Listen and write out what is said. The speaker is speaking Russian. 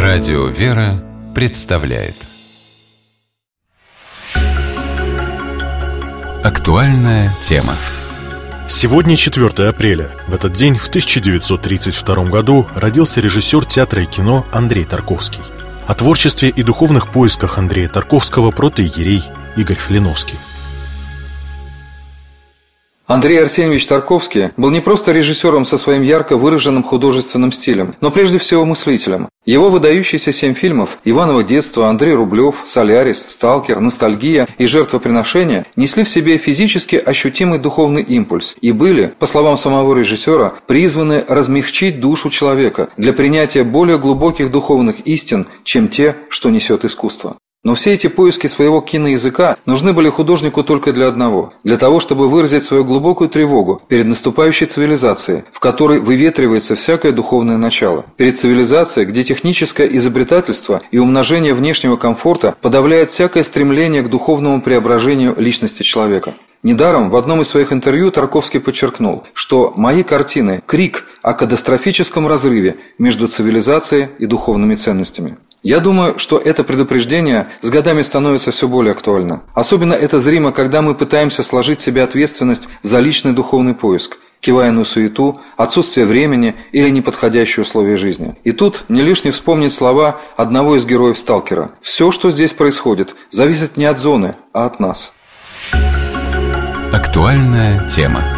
Радио «Вера» представляет актуальная тема. Сегодня 4 апреля. В этот день, в 1932 году, родился режиссер театра и кино Андрей Тарковский. О творчестве и духовных поисках Андрея Тарковского протоиерей Игорь Филиновский. Андрей Арсеньевич Тарковский был не просто режиссером со своим ярко выраженным художественным стилем, но прежде всего мыслителем. Его выдающиеся 7 фильмов «Иваново детство», «Андрей Рублев», «Солярис», «Сталкер», «Ностальгия» и «Жертвоприношение» несли в себе физически ощутимый духовный импульс и были, по словам самого режиссера, призваны размягчить душу человека для принятия более глубоких духовных истин, чем те, что несет искусство. Но все эти поиски своего киноязыка нужны были художнику только для одного – для того, чтобы выразить свою глубокую тревогу перед наступающей цивилизацией, в которой выветривается всякое духовное начало. Перед цивилизацией, где техническое изобретательство и умножение внешнего комфорта подавляет всякое стремление к духовному преображению личности человека. Недаром в одном из своих интервью Тарковский подчеркнул, что «мои картины – крик о катастрофическом разрыве между цивилизацией и духовными ценностями». Я думаю, что это предупреждение с годами становится все более актуально. Особенно это зримо, когда мы пытаемся сложить в себе ответственность за личный духовный поиск, кивая суету, отсутствие времени или неподходящие условия жизни. И тут не лишне вспомнить слова одного из героев «Сталкера». «Все, что здесь происходит, зависит не от зоны, а от нас». Актуальная тема.